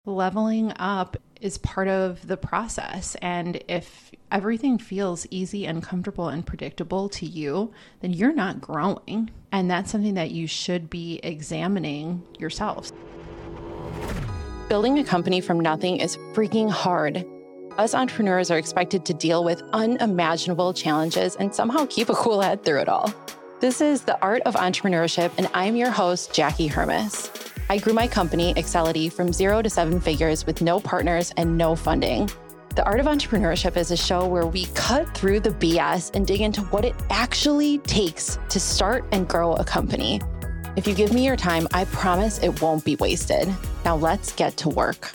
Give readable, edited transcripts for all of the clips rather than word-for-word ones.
Leveling up is part of the process. And if everything feels easy and comfortable and predictable to you, then you're not growing. And that's something that you should be examining yourselves. Building a company from nothing is freaking hard. Us entrepreneurs are expected to deal with unimaginable challenges and somehow keep a cool head through it all. This is The Art of Entrepreneurship, and I'm your host, Jackie Hermes. I grew my company, Excelity, from 0 to 7 figures with no partners and no funding. The Art of Entrepreneurship is a show where we cut through the BS and dig into what it actually takes to start and grow a company. If you give me your time, I promise it won't be wasted. Now let's get to work.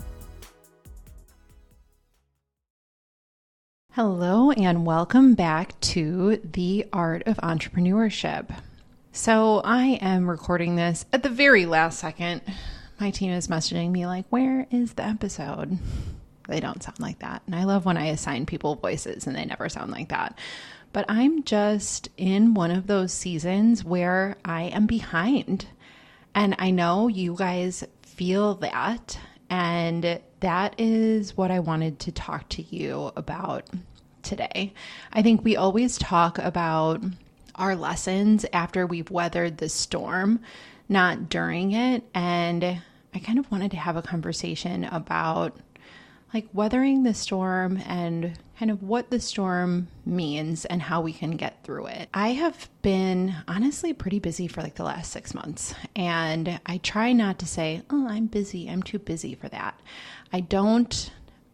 Hello, and welcome back to The Art of Entrepreneurship. So I am recording this at the very last second. My team is messaging me like, where is the episode? They don't sound like that. And I love when I assign people voices and they never sound like that. But I'm just in one of those seasons where I am behind. And I know you guys feel that. And that is what I wanted to talk to you about today. I think we always talk about our lessons after we've weathered the storm, not during it. And I kind of wanted to have a conversation about like weathering the storm and kind of what the storm means and how we can get through it. I have been honestly pretty busy for like the last 6 months, and I try not to say, oh, I'm busy. I'm too busy for that. I don't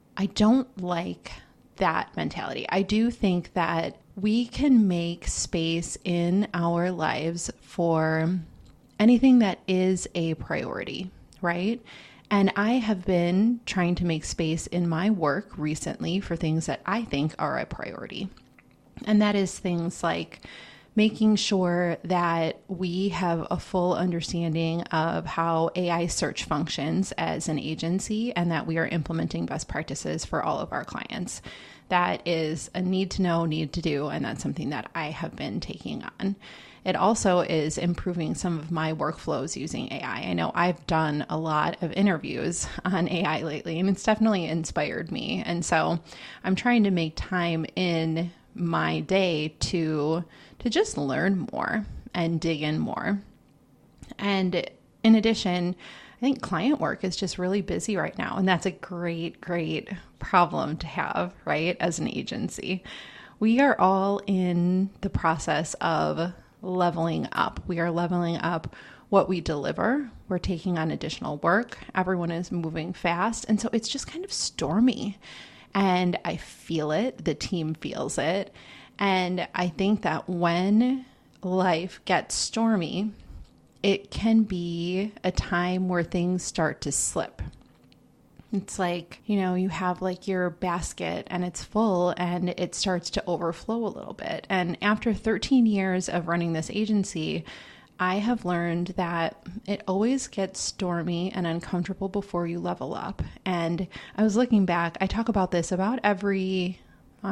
like that mentality. I do think that we can make space in our lives for anything that is a priority, right? And I have been trying to make space in my work recently for things that I think are a priority. And that is things like making sure that we have a full understanding of how AI search functions as an agency and that we are implementing best practices for all of our clients. That is a need to know, need to do, and that's something that I have been taking on. It also is improving some of my workflows using AI. I know I've done a lot of interviews on AI lately, and it's definitely inspired me. And so I'm trying to make time in my day to just learn more and dig in more. And in addition, I think client work is just really busy right now. And that's a great, great problem to have, right? As an agency, we are all in the process of leveling up. We are leveling up what we deliver. We're taking on additional work. Everyone is moving fast. And so it's just kind of stormy. And I feel it. The team feels it. And I think that when life gets stormy, it can be a time where things start to slip. It's like, you have like your basket and it's full and it starts to overflow a little bit. And after 13 years of running this agency, I have learned that it always gets stormy and uncomfortable before you level up. And I was looking back, I talk about this about every,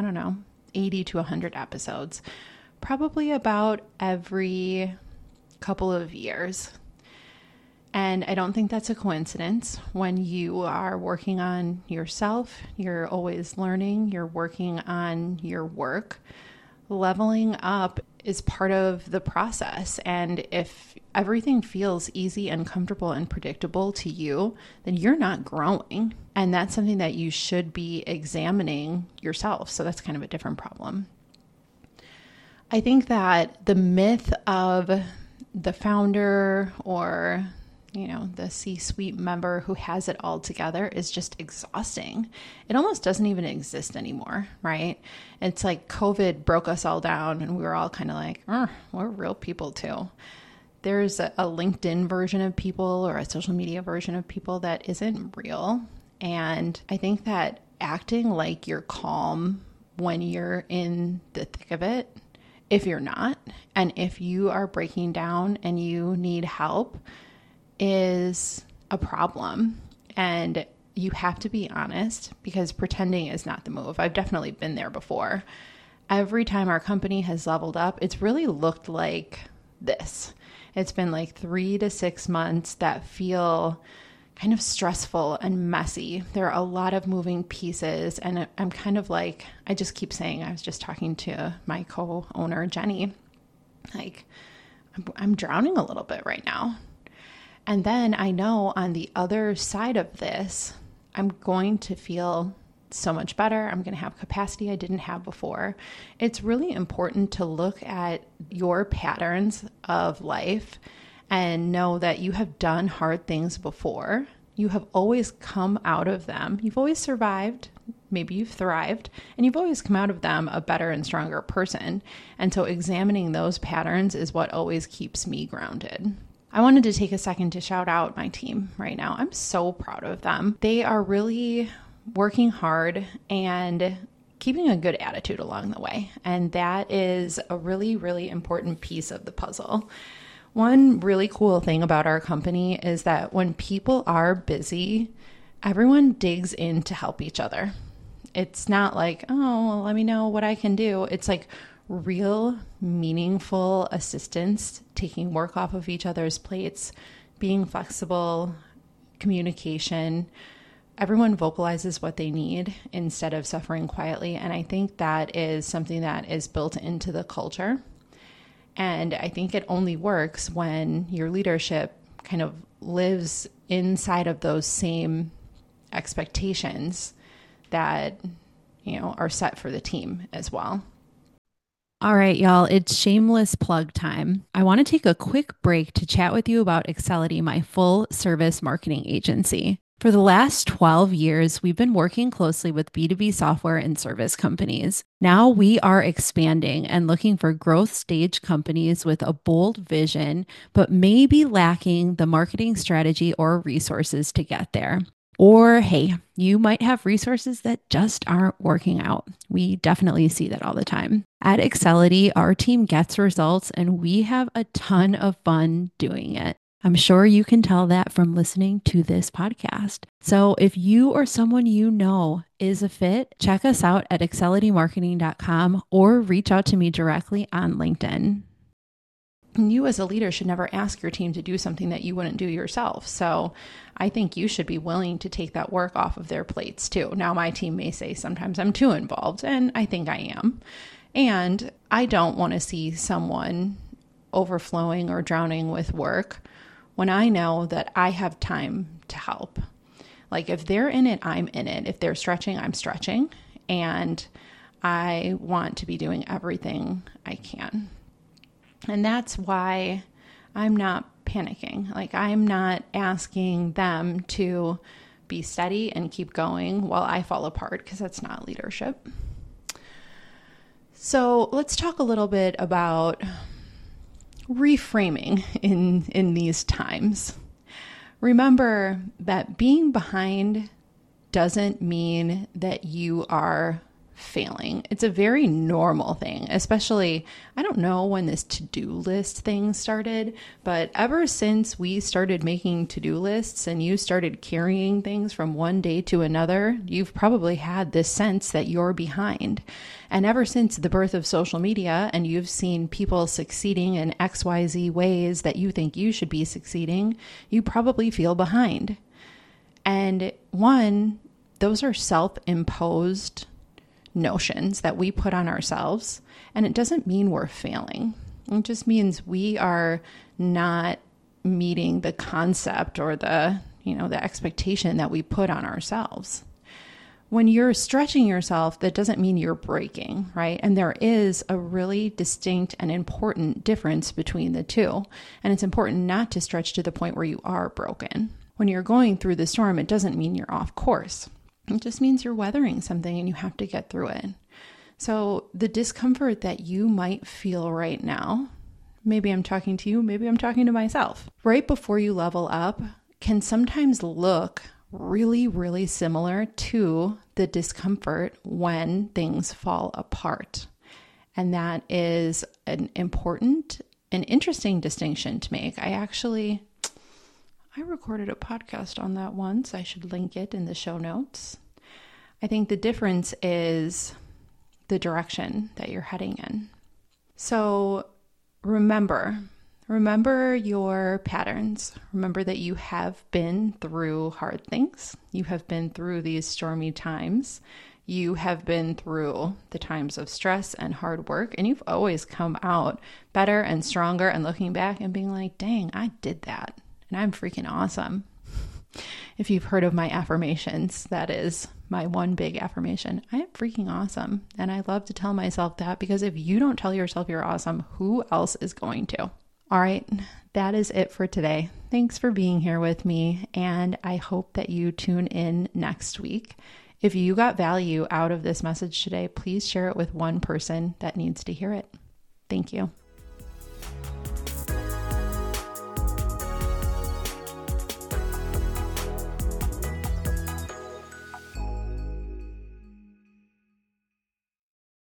80 to 100 episodes, probably about every couple of years. And I don't think that's a coincidence. When you are working on yourself, you're always learning, you're working on your work. Leveling up is part of the process. And if everything feels easy and comfortable and predictable to you, then you're not growing. And that's something that you should be examining yourself. So that's kind of a different problem. I think that the myth of the founder or the C-suite member who has it all together is just exhausting. It almost doesn't even exist anymore, right? It's like COVID broke us all down and we were all kind of like, we're real people too. There's a LinkedIn version of people or a social media version of people that isn't real. And I think that acting like you're calm when you're in the thick of it, if you're not, and if you are breaking down and you need help, is a problem. And you have to be honest because pretending is not the move. I've definitely been there before. Every time our company has leveled up, it's really looked like this. It's been like 3 to 6 months that feel kind of stressful and messy. There are a lot of moving pieces, and I'm kind of like, I just keep saying, I was just talking to my co-owner, Jenny, like, I'm drowning a little bit right now. And then I know on the other side of this, I'm going to feel so much better. I'm going to have capacity I didn't have before. It's really important to look at your patterns of life and know that you have done hard things before. You have always come out of them. You've always survived. Maybe you've thrived, and you've always come out of them a better and stronger person. And so examining those patterns is what always keeps me grounded. I wanted to take a second to shout out my team right now. I'm so proud of them. They are really working hard and keeping a good attitude along the way. And that is a really, really important piece of the puzzle. One really cool thing about our company is that when people are busy, everyone digs in to help each other. It's not like, oh, well, let me know what I can do. It's like real, meaningful assistance, taking work off of each other's plates, being flexible, communication. Everyone vocalizes what they need instead of suffering quietly. And I think that is something that is built into the culture. And I think it only works when your leadership kind of lives inside of those same expectations that, are set for the team as well. All right, y'all, it's shameless plug time. I want to take a quick break to chat with you about Excelity, my full service marketing agency. For the last 12 years, we've been working closely with B2B software and service companies. Now we are expanding and looking for growth stage companies with a bold vision, but maybe lacking the marketing strategy or resources to get there. Or, hey, you might have resources that just aren't working out. We definitely see that all the time. At Excelity, our team gets results and we have a ton of fun doing it. I'm sure you can tell that from listening to this podcast. So if you or someone you know is a fit, check us out at excelitymarketing.com or reach out to me directly on LinkedIn. You as a leader should never ask your team to do something that you wouldn't do yourself. So I think you should be willing to take that work off of their plates too. Now, my team may say sometimes I'm too involved, and I think I am. And I don't want to see someone overflowing or drowning with work when I know that I have time to help. Like if they're in it, I'm in it. If they're stretching, I'm stretching. And I want to be doing everything I can. And that's why I'm not panicking. Like I'm not asking them to be steady and keep going while I fall apart, because that's not leadership. So let's talk a little bit about reframing in these times. Remember that being behind doesn't mean that you are failing. It's a very normal thing, especially, I don't know when this to-do list thing started, but ever since we started making to-do lists and you started carrying things from one day to another, you've probably had this sense that you're behind. And ever since the birth of social media and you've seen people succeeding in XYZ ways that you think you should be succeeding, you probably feel behind. And one, those are self-imposed notions that we put on ourselves, and it doesn't mean we're failing. It just means we are not meeting the concept or the expectation that we put on ourselves. When you're stretching yourself, that doesn't mean you're breaking, right? And there is a really distinct and important difference between the two. And it's important not to stretch to the point where you are broken. When you're going through the storm, it doesn't mean you're off course. It just means you're weathering something and you have to get through it. So the discomfort that you might feel right now, maybe I'm talking to you, maybe I'm talking to myself, right before you level up, can sometimes look really, really similar to the discomfort when things fall apart. And that is an important and interesting distinction to make. I recorded a podcast on that once. I should link it in the show notes. I think the difference is the direction that you're heading in. So remember, Remember your patterns. Remember that you have been through hard things. You have been through these stormy times. You have been through the times of stress and hard work, and you've always come out better and stronger and looking back and being like, dang, I did that, and I'm freaking awesome. If you've heard of my affirmations, that is my one big affirmation. I am freaking awesome. And I love to tell myself that, because if you don't tell yourself you're awesome, who else is going to? All right, that is it for today. Thanks for being here with me, and I hope that you tune in next week. If you got value out of this message today, please share it with one person that needs to hear it. Thank you.